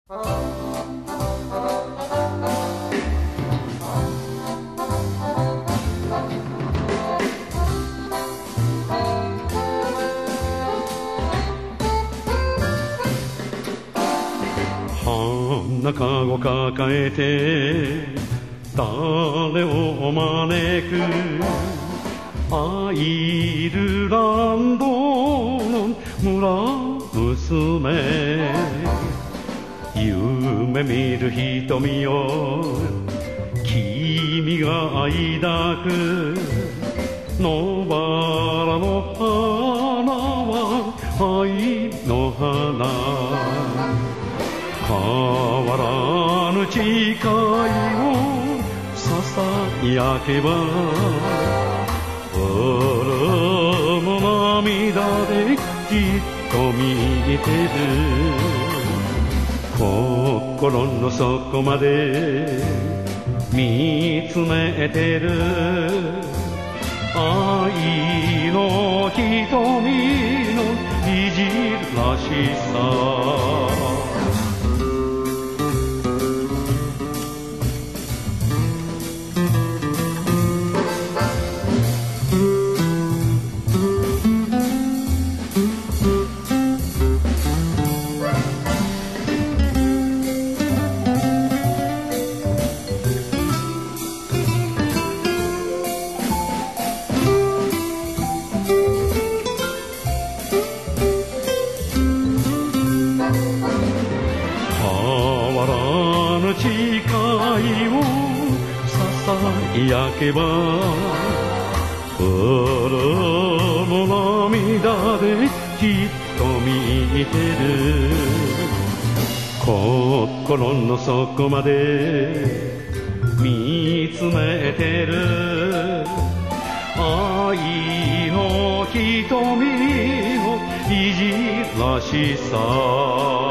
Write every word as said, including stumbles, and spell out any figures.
花かご抱えて誰を招くアイルランドの村娘、夢見る瞳を君が抱く、野原の花は愛の花、変わらぬ誓いをささやけば、俺の涙でじっと見てる、心の底まで見つめてる、愛の瞳のいじらしさ。誓いをささやけば、俺の涙でじっと見てる、心の底まで見つめてる、愛の瞳のいじらしさ。